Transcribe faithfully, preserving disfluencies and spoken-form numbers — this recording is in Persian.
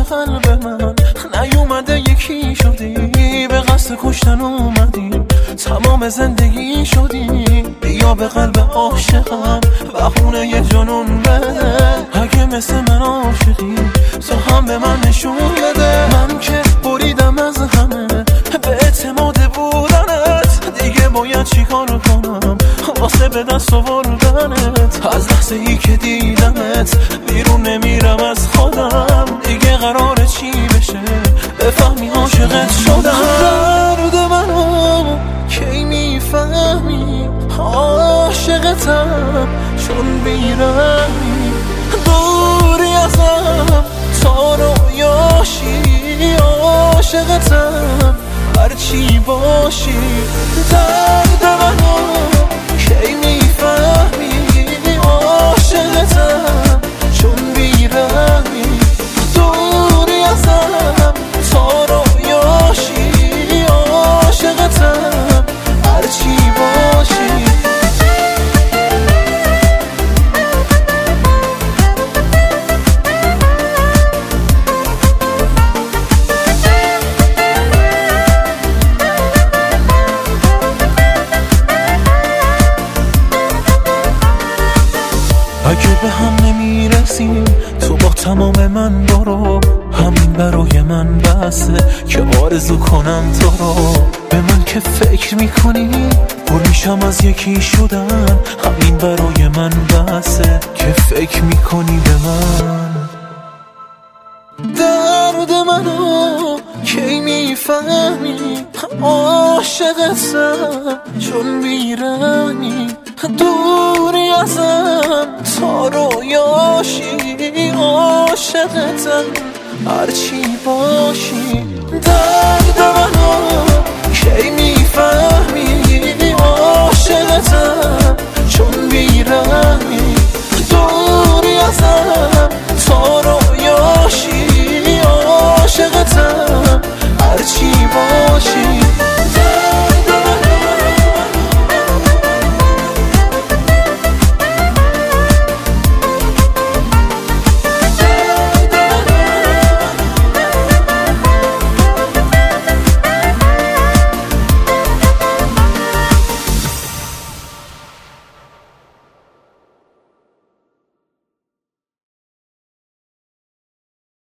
قلب من نیومده یکی شدی، به قصد کشتن اومدی، تمام زندگی شدی. بیا به قلب عاشقم بهونه یه جنون بده، اگه مثل من عاشقی تو هم به من نشون بده. من که بریدم از همه به اعتماد بودنت، دیگه باید چیکار کنم واسه به دست آوردنت؟ از لحظه ای که دیدمت بیرون نمیرم از خودم، دیگه قراره چی بشه بفهمی عاشقت شدم. درد منو کی میفهمی عاشقتم، چون بیرمی دوری ازم تا رویاشی، عاشقتم هرچی باشی. درد منو کی میفهمی عاشقتم، چون بیرمی دوری ازم تا رویاشی، عاشقتم هرچی باشی. اگه به هم نمیرسیم تو با تمام من برو، همین برای من بسه که آرزو کنم تو رو. به من که فکر میکنی پر میشم از یکی شدن، همین برای من بسه که فکر میکنی به من. درد منو کی میفهمی عاشقتم، چون بیرمی دوری ازم تا رویاشی، عاشقتم هرچی باشی. درد منو